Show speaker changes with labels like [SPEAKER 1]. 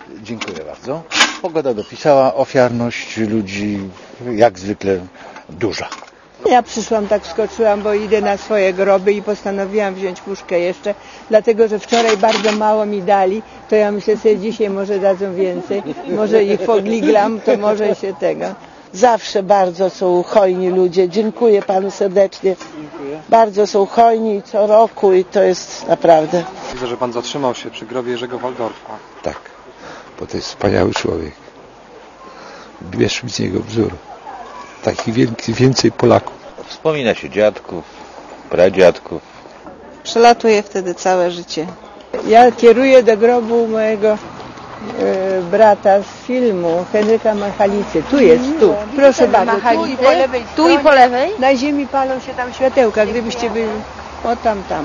[SPEAKER 1] Dziękuję bardzo. Pogoda dopisała, ofiarność ludzi jak zwykle duża.
[SPEAKER 2] Ja przyszłam, tak wskoczyłam, bo idę na swoje groby i postanowiłam wziąć puszkę jeszcze, dlatego że wczoraj bardzo mało mi dali, to ja myślę sobie, dzisiaj może dadzą więcej, może ich fogliglam, to może się tego.
[SPEAKER 3] Zawsze bardzo są hojni ludzie. Dziękuję panu serdecznie.
[SPEAKER 1] Dziękuję.
[SPEAKER 3] Bardzo są hojni co roku i to jest naprawdę.
[SPEAKER 4] Widzę, że pan zatrzymał się przy grobie Jerzego Waldorfa.
[SPEAKER 5] Tak, bo to jest wspaniały człowiek. Bierz mi z niego wzór. Takich więcej Polaków.
[SPEAKER 6] Wspomina się dziadków, pradziadków.
[SPEAKER 7] Przelatuję wtedy całe życie.
[SPEAKER 2] Ja kieruję do grobu mojego brata z filmu, Henryka Machalicy. Tu jest, tu. Proszę bardzo, tu i po lewej
[SPEAKER 7] Tu i po lewej?
[SPEAKER 2] Na ziemi palą się tam światełka, gdybyście byli, o tam.